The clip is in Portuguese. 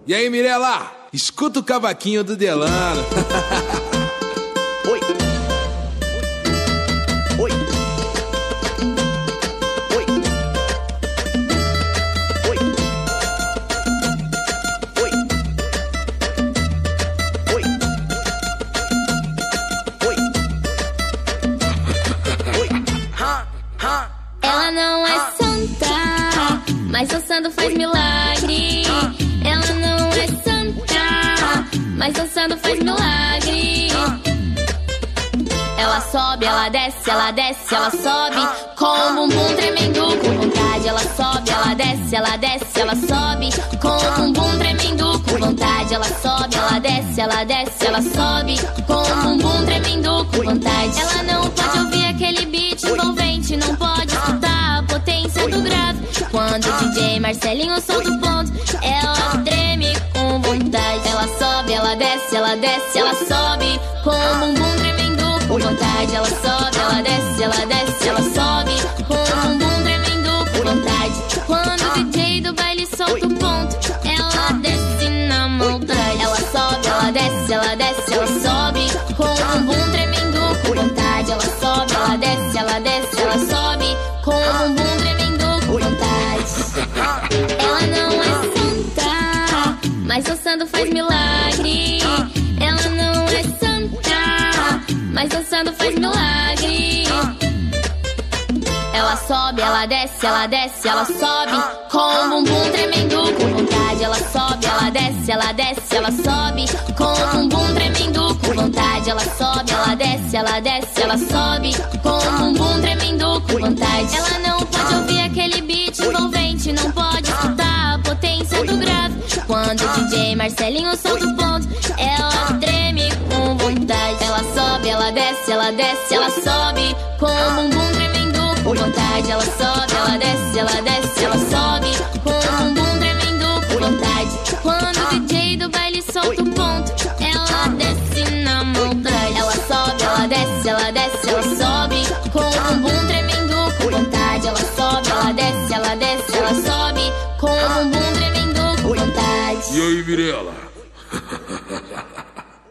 E aí, Mirella? Escuta o cavaquinho do Delano. Oi. Oi. Oi. Oi. Oi. Oi. Oi. Oi. Ela não é santa, mas dançando faz milagre. Ela não é santa, mas dançando faz milagre. Ela sobe, ela desce, ela sobe com o bumbum tremendo com vontade. Ela sobe, ela desce, ela sobe com o bumbum tremendo com vontade. Ela sobe, ela desce, ela sobe com o bumbum tremendo com vontade. Ela não pode ouvir aquele beat envolvente, não pode escutar a potência do grave. Quando o DJ Marcelinho solta o ponto, ela treme com vontade. Ela sobe, ela desce, ela sobe com o bumbum tremendo com vontade. Ela sobe, ela desce, ela sobe com o bumbum tremendo com vontade. Quando o DJ do baile solta o ponto, ela desce na maldade. Ela sobe, ela desce, ela sobe com o bumbum tremendo com vontade. Ela sobe, ela desce, ela sobe com o bumbum tremendo com vontade. Ela não é santa, mas dançando faz milagre. Ela não é santa, mas dançando faz milagre. Ela sobe, ela desce, ela sobe com o bumbum tremendo com vontade. Ela sobe, ela desce, ela sobe com o bumbum tremendo com vontade. Ela sobe, ela desce, ela sobe com o bumbum tremendo com vontade. Ela não pode ouvir aquele beat envolvente, não pode escutar a potência do grave. Quando o DJ Marcelinho solta o ponto, ela treme com vontade. Ela sobe, ela desce, ela sobe com o bumbum tremendo com vontade. Ela sobe, ela desce, ela sobe com o bumbum tremendo com vontade. Quando o DJ do baile solta o ponto, ela desce na maldade. Ela sobe, ela desce, ela sobe com o bumbum tremendo com vontade. Ela sobe, ela desce, ela sobe com o bumbum tremendo com vontade. E aí, Mirella?